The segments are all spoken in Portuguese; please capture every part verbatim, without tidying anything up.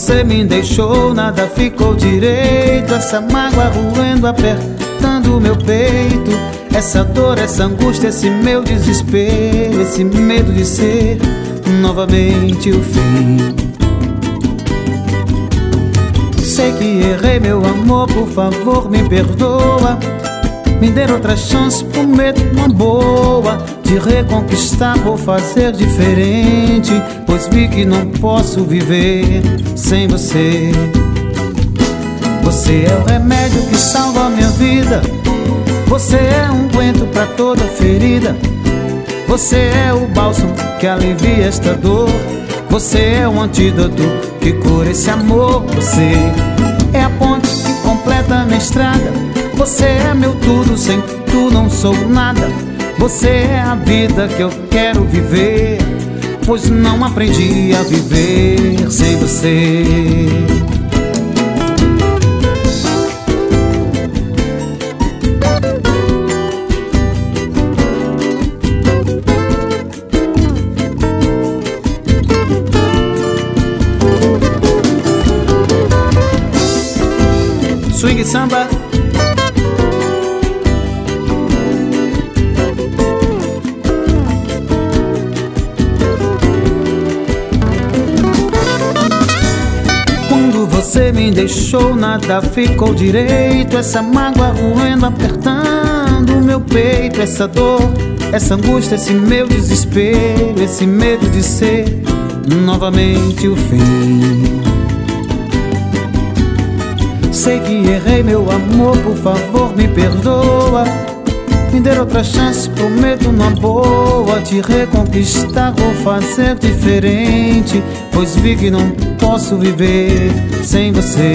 você me deixou, nada ficou direito. Essa mágoa roendo, apertando o meu peito. Essa dor, essa angústia, esse meu desespero. Esse medo de ser novamente o fim. Sei que errei, meu amor, por favor me perdoa. Me dê outra chance, prometo uma boa. De reconquistar, vou fazer diferente, pois vi que não posso viver sem você. Você é o remédio que salva a minha vida. Você é um unguento pra toda ferida. Você é o bálsamo que alivia esta dor. Você é o antídoto que cura esse amor. Você é a ponte que completa a minha estrada. Você é meu tudo, sem tu não sou nada. Você é a vida que eu quero viver, pois não aprendi a viver sem você. Swing samba. Quando você me deixou, nada ficou direito. Essa mágoa roendo, apertando o meu peito. Essa dor, essa angústia, esse meu desespero. Esse medo de ser novamente o fim. Sei que errei, meu amor, por favor me perdoa. Me dê outra chance, prometo uma boa. Te reconquistar, vou fazer diferente, pois vi que não posso viver sem você.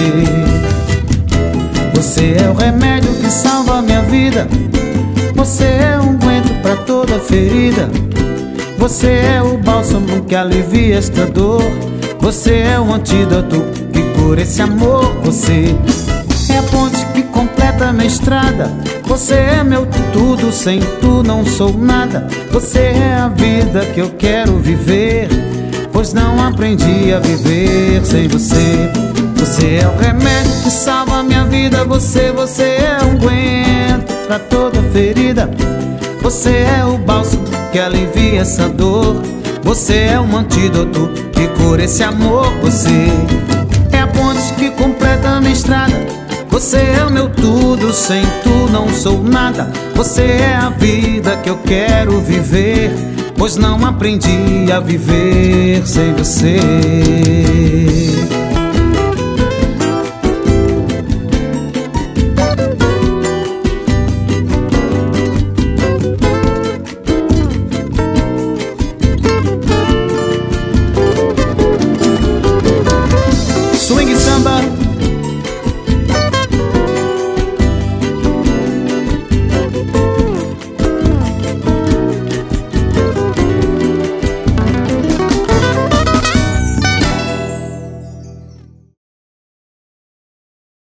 Você é o remédio que salva a minha vida. Você é um unguento pra toda ferida. Você é o bálsamo que alivia esta dor. Você é o antídoto que cura esse amor. Você é a ponte que completa a minha estrada. Você é meu tudo, sem tu não sou nada. Você é a vida que eu quero viver, pois não aprendi a viver sem você. Você é o remédio que salva a minha vida. Você, você é um unguento pra toda ferida. Você é o bálsamo que alivia essa dor. Você é um antídoto que cura esse amor. Você é a ponte que completa a minha estrada. Você é o meu tudo, sem tu não sou nada. Você é a vida que eu quero viver, pois não aprendi a viver sem você.